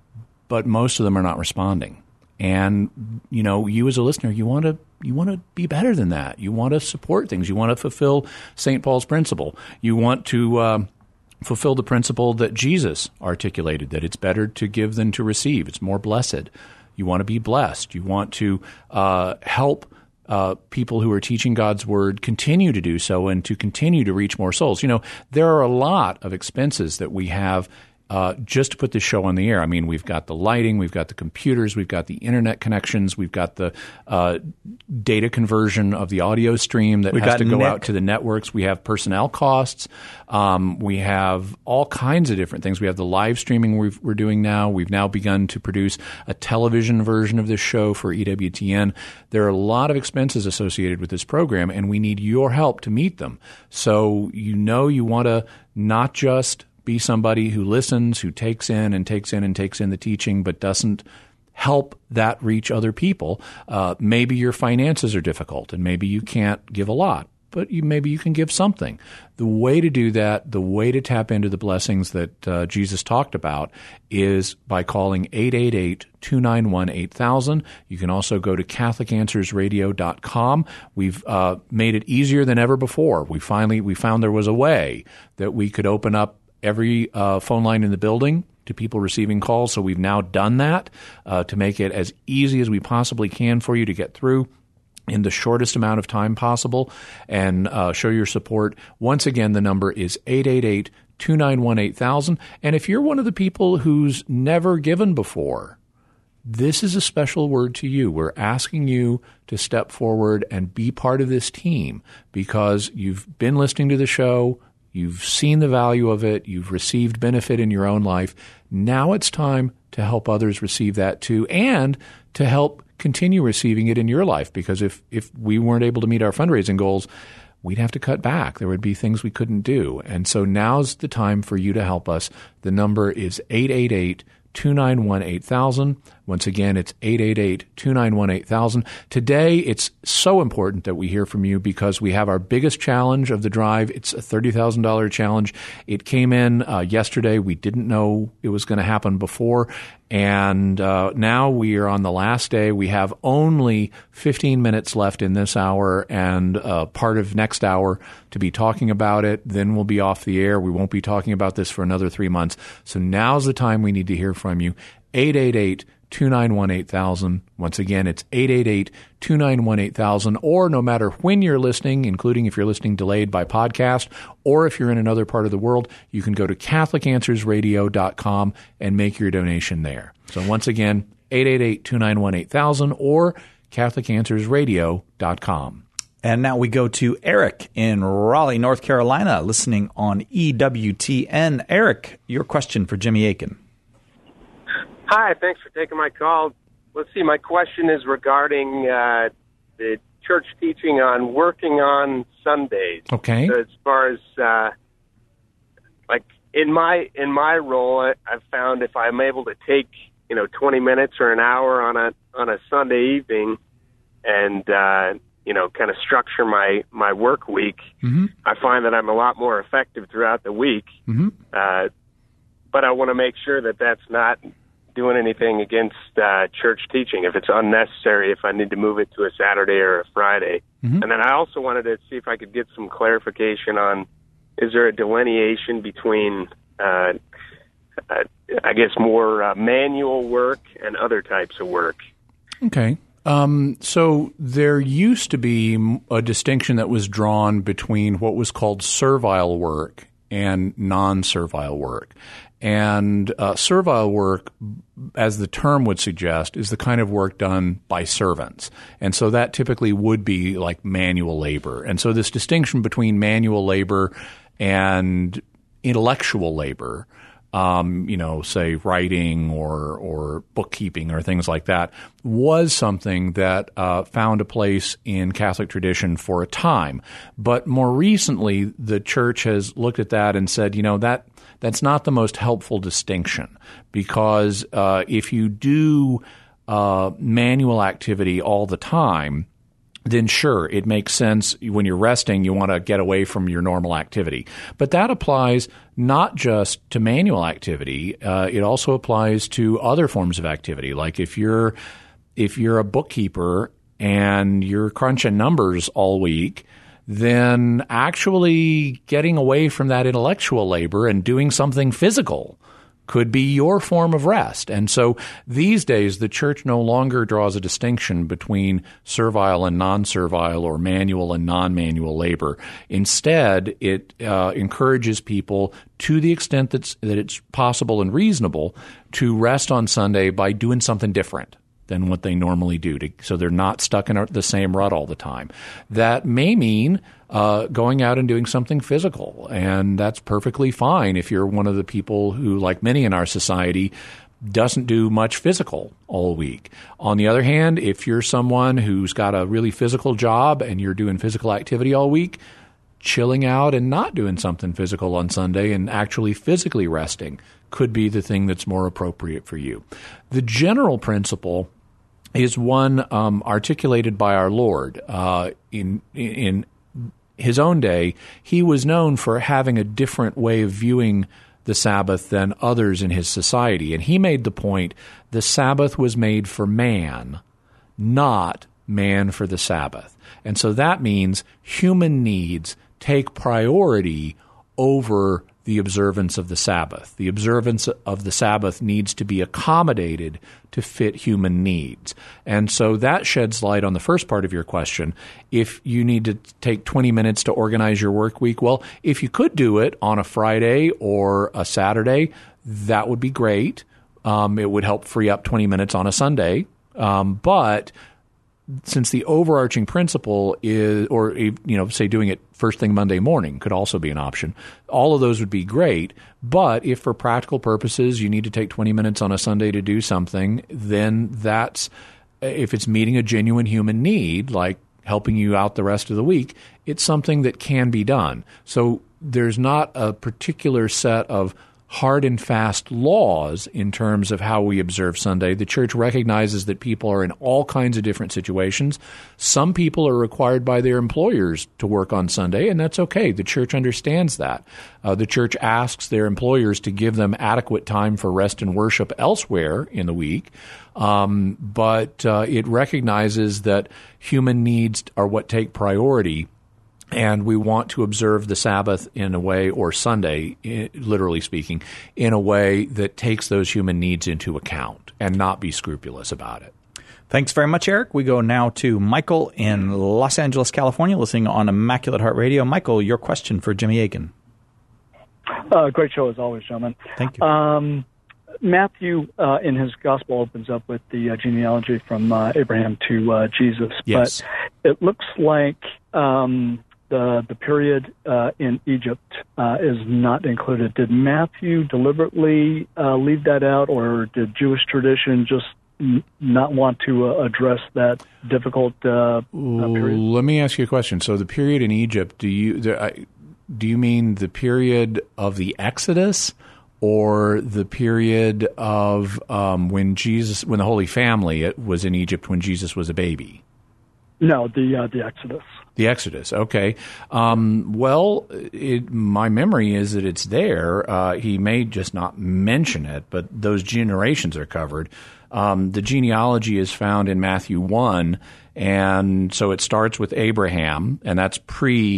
but most of them are not responding. And, you know, you as a listener, you want to you want to be better than that. You want to support things. You want to fulfill Saint Paul's principle. You want to um, fulfill the principle that Jesus articulated, that it's better to give than to receive. It's more blessed. You want to be blessed. You want to uh, help uh, people who are teaching God's word continue to do so and to continue to reach more souls. You know, there are a lot of expenses that we have Uh, just to put this show on the air. I mean, we've got the lighting, we've got the computers, we've got the internet connections, we've got the uh, data conversion of the audio stream that we've has got to go Nick. out to the networks. We have personnel costs. Um, we have all kinds of different things. We have the live streaming we've, we're doing now. We've now begun to produce a television version of this show for E W T N. There are a lot of expenses associated with this program, and we need your help to meet them. So you know you want to not just be somebody who listens, who takes in and takes in and takes in the teaching, but doesn't help that reach other people. Uh, maybe your finances are difficult, and maybe you can't give a lot, but you, maybe you can give something. The way to do that, the way to tap into the blessings that uh, Jesus talked about is by calling eight eight eight, two nine one, eight thousand. You can also go to Catholic Answers Radio dot com. We've uh, made it easier than ever before. We finally we found there was a way that we could open up every uh, phone line in the building to people receiving calls. So we've now done that uh, to make it as easy as we possibly can for you to get through in the shortest amount of time possible and uh, show your support. Once again, the number is eight eight eight, two nine one, eight thousand. And if you're one of the people who's never given before, this is a special word to you. We're asking you to step forward and be part of this team because you've been listening to the show. You've seen the value of it. You've received benefit in your own life. Now it's time to help others receive that too and to help continue receiving it in your life because if, if we weren't able to meet our fundraising goals, we'd have to cut back. There would be things we couldn't do. And so now's the time for you to help us. The number is eight eight eight, two nine one, eight thousand. Once again, it's eight eight eight, two nine one, eight thousand. Today, it's so important that we hear from you because we have our biggest challenge of the drive. It's a thirty thousand dollars challenge. It came in uh, yesterday. We didn't know it was going to happen before. And uh, now we are on the last day. We have only fifteen minutes left in this hour and uh, part of next hour to be talking about it. Then we'll be off the air. We won't be talking about this for another three months. So now's the time we need to hear from you. eight eight eight, two nine one, eight thousand. Once again, it's eight eight eight, two nine one, eight thousand. Or no matter when you're listening, including if you're listening delayed by podcast, or if you're in another part of the world, you can go to Catholic Answers Radio dot com and make your donation there. So once again, eight eight eight, two nine one, eight thousand or Catholic Answers Radio dot com. And now we go to Eric in Raleigh, North Carolina, listening on E W T N. Eric, your question for Jimmy Akin. Hi, thanks for taking my call. Let's see, my question is regarding uh, the church teaching on working on Sundays. Okay. So as far as, uh, like, in my in my role, I, I've found if I'm able to take, you know, twenty minutes or an hour on a on a Sunday evening and, uh, you know, kind of structure my, my work week, mm-hmm. I find that I'm a lot more effective throughout the week. Mm-hmm. Uh, but I want to make sure that that's not doing anything against uh, church teaching, if it's unnecessary, if I need to move it to a Saturday or a Friday. Mm-hmm. And then I also wanted to see if I could get some clarification on, is there a delineation between uh, uh, I guess, more uh, manual work and other types of work. Okay. Um, so there used to be a distinction that was drawn between what was called servile work and non-servile work. And uh, servile work, as the term would suggest, is the kind of work done by servants. And so that typically would be like manual labor. And so this distinction between manual labor and intellectual labor, Um, you know, say writing or or bookkeeping or things like that, was something that uh, found a place in Catholic tradition for a time. But more recently, the Church has looked at that and said, you know, that that's not the most helpful distinction, because uh, if you do uh, manual activity all the time, then sure, it makes sense when you're resting, you want to get away from your normal activity. But that applies not just to manual activity. Uh, it also applies to other forms of activity. Like if you're if you're a bookkeeper and you're crunching numbers all week, then actually getting away from that intellectual labor and doing something physical could be your form of rest. And so these days, the Church no longer draws a distinction between servile and non-servile or manual and non-manual labor. Instead, it uh, encourages people, to the extent that's, that it's possible and reasonable, to rest on Sunday by doing something different than what they normally do, to, so they're not stuck in the same rut all the time. That may mean uh, going out and doing something physical, and that's perfectly fine if you're one of the people who, like many in our society, doesn't do much physical all week. On the other hand, if you're someone who's got a really physical job and you're doing physical activity all week, chilling out and not doing something physical on Sunday and actually physically resting could be the thing that's more appropriate for you. The general principle is one um, articulated by our Lord. Uh, in in his own day, he was known for having a different way of viewing the Sabbath than others in his society. And he made the point the Sabbath was made for man, not man for the Sabbath. And so that means human needs take priority over the observance of the Sabbath. The observance of the Sabbath needs to be accommodated to fit human needs. And so that sheds light on the first part of your question. If you need to take twenty minutes to organize your work week, well, if you could do it on a Friday or a Saturday, that would be great. Um, it would help free up twenty minutes on a Sunday. Um, but since the overarching principle is, or, you know, say doing it first thing Monday morning could also be an option. All of those would be great. But if for practical purposes you need to take twenty minutes on a Sunday to do something, then that's, if it's meeting a genuine human need, like helping you out the rest of the week, it's something that can be done. So there's not a particular set of hard and fast laws in terms of how we observe Sunday. The Church recognizes that people are in all kinds of different situations. Some people are required by their employers to work on Sunday, and that's okay. The Church understands that. Uh, the Church asks their employers to give them adequate time for rest and worship elsewhere in the week, um, but uh, it recognizes that human needs are what take priority. And we want to observe the Sabbath in a way, or Sunday, literally speaking, in a way that takes those human needs into account and not be scrupulous about it. Thanks very much, Eric. We go now to Michael in Los Angeles, California, listening on Immaculate Heart Radio. Michael, your question for Jimmy Akin. Uh, great show as always, gentlemen. Thank you. Um, Matthew, uh, in his gospel, opens up with the uh, genealogy from uh, Abraham to uh, Jesus. Yes. But it looks like um, the the period uh, in Egypt uh, is not included. Did Matthew deliberately uh, leave that out, or did Jewish tradition just n- not want to uh, address that difficult uh, uh, period? Let me ask you a question. So the period in Egypt, do you do you mean the period of the Exodus, or the period of um, when Jesus, when the Holy Family was in Egypt when Jesus was a baby? No, the uh, the Exodus. The Exodus, okay. Um, well, it, my memory is that it's there. Uh, he may just not mention it, but those generations are covered. Um, the genealogy is found in Matthew one, and so it starts with Abraham, and that's pre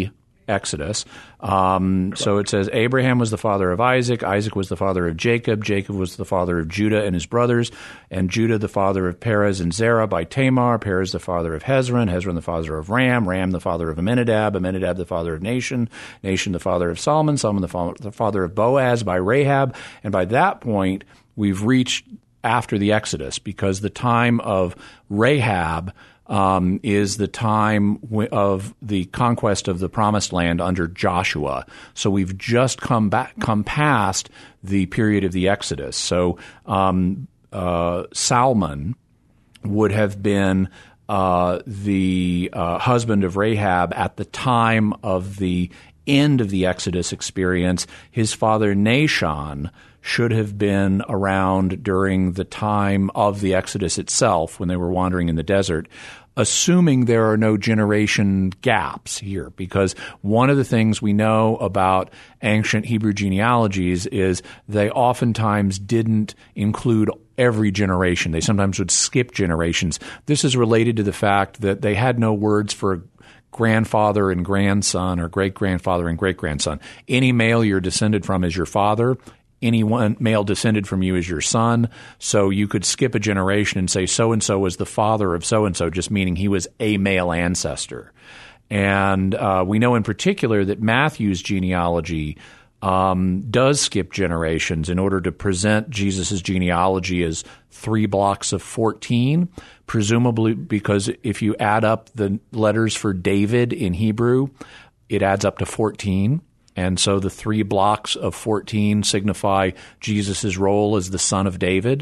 Exodus. Um, so it says Abraham was the father of Isaac, Isaac was the father of Jacob, Jacob was the father of Judah and his brothers, and Judah the father of Perez and Zerah by Tamar, Perez the father of Hezron, Hezron the father of Ram, Ram the father of Amminadab, Amminadab the father of Nahshon, Nahshon the father of Solomon, Solomon the, fa- the father of Boaz by Rahab. And by that point, we've reached after the Exodus, because the time of Rahab Um, is the time w- of the conquest of the Promised Land under Joshua. So we've just come back, come past the period of the Exodus. So um, uh, Salmon would have been uh, the uh, husband of Rahab at the time of the end of the Exodus experience. His father Nahshon should have been around during the time of the Exodus itself when they were wandering in the desert, assuming there are no generation gaps here, because one of the things we know about ancient Hebrew genealogies is they oftentimes didn't include every generation. They sometimes would skip generations. This is related to the fact that they had no words for grandfather and grandson or great-grandfather and great-grandson. Any male you're descended from is your father. Any one male descended from you is your son. So you could skip a generation and say so-and-so was the father of so-and-so, just meaning he was a male ancestor. And uh, we know in particular that Matthew's genealogy um, does skip generations in order to present Jesus' genealogy as three blocks of fourteen, presumably because if you add up the letters for David in Hebrew, it adds up to fourteen. And so the three blocks of fourteen signify Jesus' role as the son of David,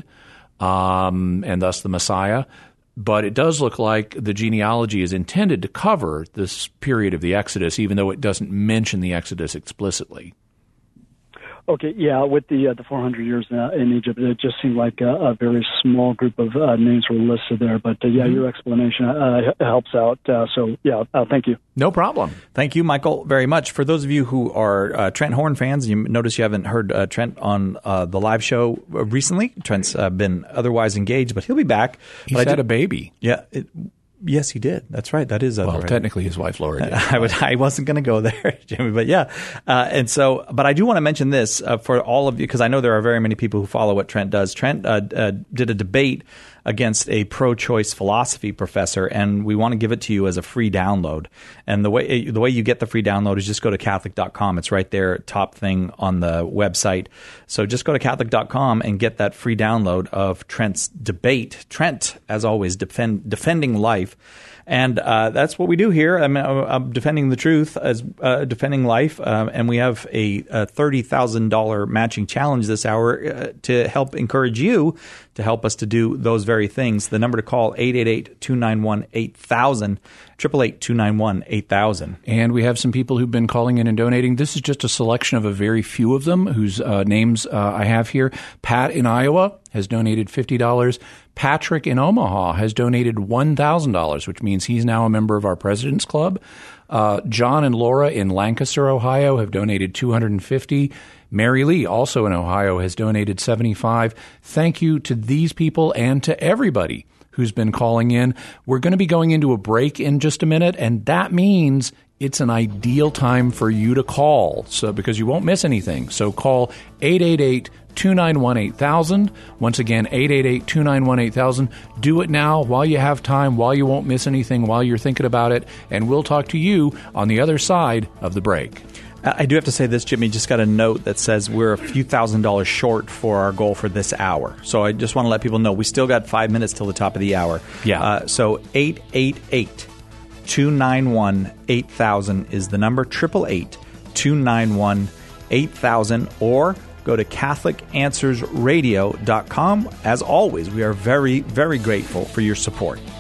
um, and thus the Messiah. But it does look like the genealogy is intended to cover this period of the Exodus, even though it doesn't mention the Exodus explicitly. Okay, yeah, with the uh, the four hundred years uh, in Egypt, it just seemed like a, a very small group of uh, names were listed there. But uh, yeah, mm-hmm. your explanation uh, helps out. Uh, so yeah, uh, thank you. No problem. Thank you, Michael, very much. For those of you who are uh, Trent Horn fans, you notice you haven't heard uh, Trent on uh, the live show recently. Trent's uh, been otherwise engaged, but he'll be back. He's but had a baby. Yeah. It, Yes, he did. That's right. That is well, right. Technically, his wife Laura did. I would. I wasn't going to go there, Jimmy, but yeah. Uh, and so, but I do want to mention this uh, for all of you, because I know there are very many people who follow what Trent does. Trent uh, uh, did a debate against a pro-choice philosophy professor, and we want to give it to you as a free download. And the way the way you get the free download is just go to Catholic dot com. It's right there, top thing on the website. So just go to Catholic dot com and get that free download of Trent's debate. Trent, as always, defend, defending life. And uh, that's what we do here. I'm, I'm defending the truth, as uh, defending life, um, and we have a, a thirty thousand dollars matching challenge this hour uh, to help encourage you to help us to do those very things. The number to call, eight eight eight, two nine one, eight thousand, eight eight eight, two nine one, eight thousand. And we have some people who've been calling in and donating. This is just a selection of a very few of them whose uh, names uh, I have here. Pat in Iowa has donated fifty dollars. Patrick in Omaha has donated one thousand dollars, which means he's now a member of our President's Club. Uh, John and Laura in Lancaster, Ohio, have donated two hundred fifty dollars. Mary Lee, also in Ohio, has donated seventy-five dollars. Thank you to these people and to everybody who's been calling in. We're going to be going into a break in just a minute, and that means it's an ideal time for you to call, so because you won't miss anything. So call eight eight eight, two nine one, eight thousand. Once again, eight eight eight, two nine one, eight thousand. Do it now while you have time, while you won't miss anything, while you're thinking about it, and we'll talk to you on the other side of the break. I do have to say this, Jimmy. Just got a note that says we're a few thousand dollars short for our goal for this hour. So I just want to let people know we still got five minutes till the top of the hour. Yeah. Uh, so eight eight eight, two nine one, eight thousand is the number. eight eight eight, two nine one, eight thousand, or go to Catholic Answers Radio dot com. As always, we are very, very grateful for your support.